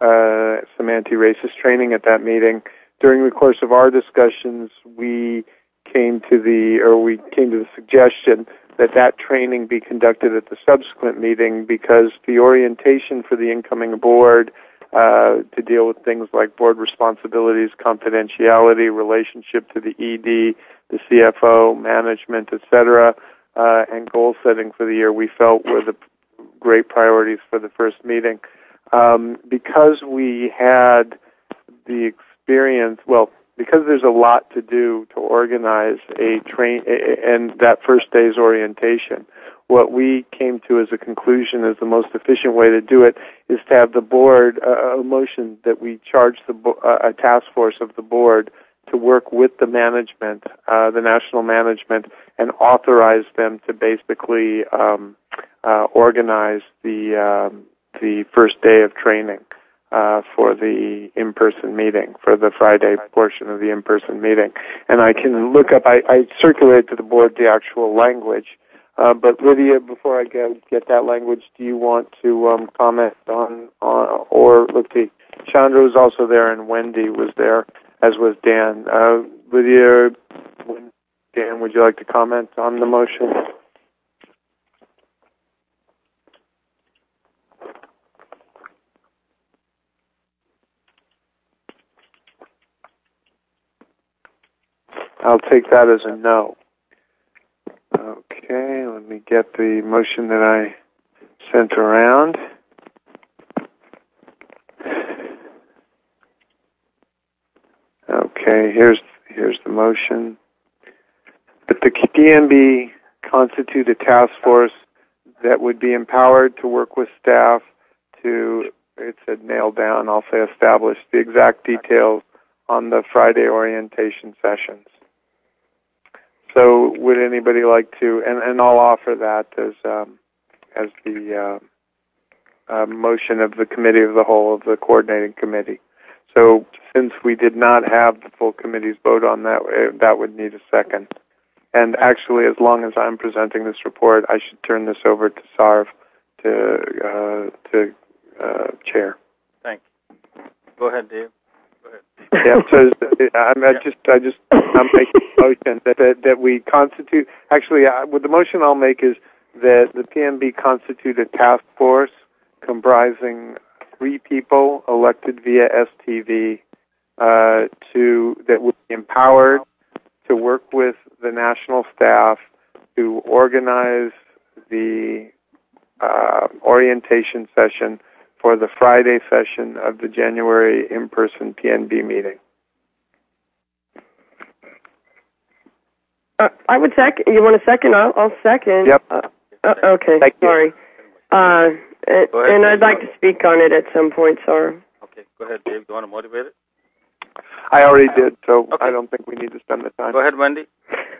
uh, some anti-racist training at that meeting. During the course of our discussions, we came to the, or we came to the suggestion that that training be conducted at the subsequent meeting, because the orientation for the incoming board uh, to deal with things like board responsibilities, confidentiality, relationship to the E D, the C F O, management, et cetera, uh, and goal setting for the year, we felt were the great priorities for the first meeting. Um, because we had the experience, well, because there's a lot to do to organize a train and that first day's orientation, what we came to as a conclusion as the most efficient way to do it is to have the board, uh, a motion that we charge the bo- uh, a task force of the board to work with the management, uh, the national management, and authorize them to basically um, uh, organize the um, the first day of training. Uh, for the in-person meeting, for the Friday portion of the in-person meeting. And I can look up, I, I circulated to the board the actual language. Uh, but Lydia, before I get, get that language, do you want to um, comment on, on, or let's see, Chandra was also there and Wendy was there, as was Dan. Uh, Lydia, Dan, would you like to comment on the motion? I'll take that as a no. Okay, let me get the motion that I sent around. Okay, here's here's the motion. That the P M B constitute a task force that would be empowered to work with staff to, it said nail down, I'll say establish the exact details on the Friday orientation sessions. So would anybody like to, and, and I'll offer that as um, as the uh, uh, motion of the committee of the whole, of the coordinating committee. So since we did not have the full committee's vote on that, that would need a second. And actually, as long as I'm presenting this report, I should turn this over to Sarv to uh, to uh, chair. Thank you. Go ahead, Dave. Yeah, so I'm I just I just I'm making a motion that, that that we constitute. Actually, uh, what the motion I'll make is that the P M B constitute a task force comprising three people elected via S T V uh, to that would be empowered to work with the national staff to organize the uh, orientation session for the Friday session of the January in-person P N B meeting. Uh, I would second. You want a second? I'll, I'll second. Yep. Uh, uh, okay. Thank you. Sorry. Uh, it, Go ahead, and Dave. I'd like to speak on it at some point, sorry. Okay, go ahead, Dave. Do you want to motivate it? I already did, so okay. I don't think we need to spend the time. Go ahead, Wendy.